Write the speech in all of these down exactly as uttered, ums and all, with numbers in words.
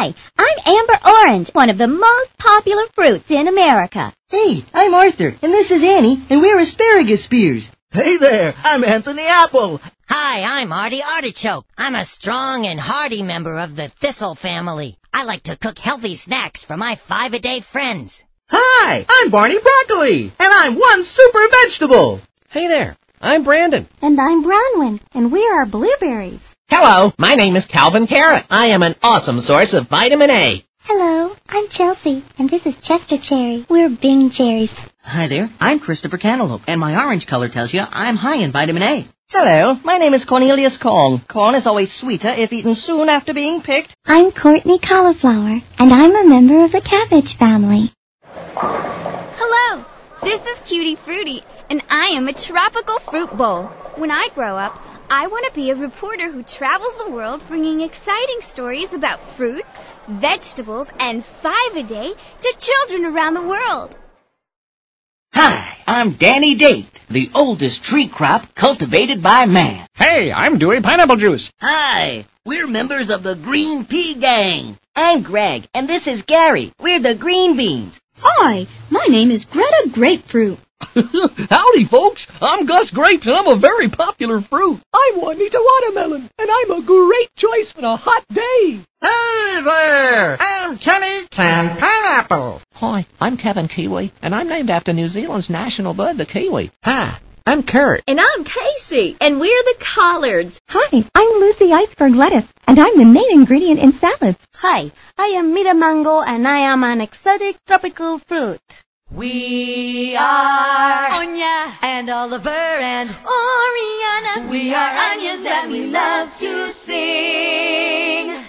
Hi, I'm Amber Orange, one of the most popular fruits in America. Hey, I'm Arthur, and this is Annie, and we're asparagus spears. Hey there, I'm Anthony Apple. Hi, I'm Artie Artichoke. I'm a strong and hardy member of the thistle family. I like to cook healthy snacks for my five-a-day friends. Hi, I'm Barney Broccoli, and I'm one super vegetable. Hey there, I'm Brandon. And I'm Bronwyn, and we are blueberries. Hello, my name is Calvin Carrot. I am an awesome source of vitamin A. Hello, I'm Chelsea, and this is Chester Cherry. We're Bing cherries. Hi there, I'm Christopher Cantaloupe, and my orange color tells you I'm high in vitamin A. Hello, my name is Cornelius Corn. Corn is always sweeter if eaten soon after being picked. I'm Courtney Cauliflower, and I'm a member of the cabbage family. Hello, this is Cutie Fruity, and I am a tropical fruit bowl. When I grow up, I want to be a reporter who travels the world bringing exciting stories about fruits, vegetables, and five-a-day to children around the world. Hi, I'm Danny Date, the oldest tree crop cultivated by man. Hey, I'm Dewey Pineapple Juice. Hi, we're members of the Green Pea Gang. I'm Greg, and this is Gary. We're the Green Beans. Hi, my name is Greta Grapefruit. Howdy, folks. I'm Gus Grapes, and I'm a very popular fruit. I'm Juanita Watermelon, and I'm a great choice on a hot day. Hey there, I'm Kenny Canned Pineapple. Hi, I'm Kevin Kiwi, and I'm named after New Zealand's national bird, the kiwi. Hi, I'm Kurt. And I'm Casey, and we're the collards. Hi, I'm Lucy Iceberg Lettuce, and I'm the main ingredient in salads. Hi, I am Mira Mango, and I am an exotic tropical fruit. We are Onya and Oliver and Oriana. We are onions and we love to sing.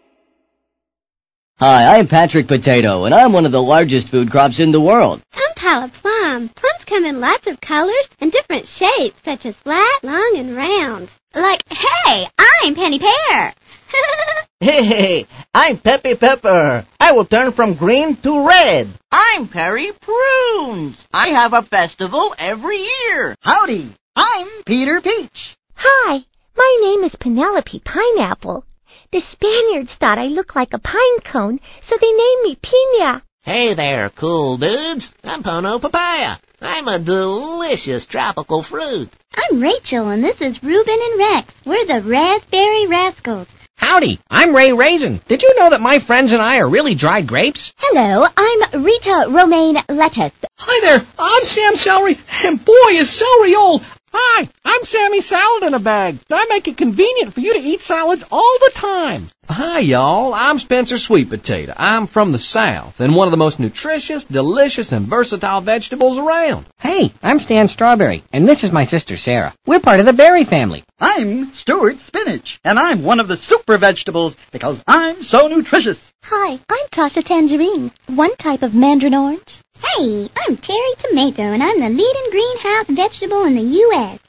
Hi, I'm Patrick Potato, and I'm one of the largest food crops in the world. I'm Paula Plum. Plums come in lots of colors and different shapes, such as flat, long, and round. Like, hey, I'm Penny Pear. Hey, I'm Peppy Pepper. I will turn from green to red. I'm Perry Prunes. I have a festival every year. Howdy, I'm Peter Peach. Hi, my name is Penelope Pineapple. The Spaniards thought I looked like a pine cone, so they named me Pina. Hey there, cool dudes. I'm Pono Papaya. I'm a delicious tropical fruit. I'm Rachel, and this is Reuben and Rex. We're the Raspberry Rascals. Howdy, I'm Ray Raisin. Did you know that my friends and I are really dried grapes? Hello, I'm Rita Romaine Lettuce. Hi there, I'm Sam Celery, and boy is celery old. Hi, I'm Sammy Salad in a Bag. I make it convenient for you to eat salads all the time. Hi, y'all. I'm Spencer Sweet Potato. I'm from the South, and one of the most nutritious, delicious, and versatile vegetables around. Hey, I'm Stan Strawberry, and this is my sister Sarah. We're part of the berry family. I'm Stuart Spinach, and I'm one of the super vegetables because I'm so nutritious. Hi, I'm Tasha Tangerine, one type of mandarin orange. Hey, I'm Terry Tomato, and I'm the leading greenhouse vegetable in the U S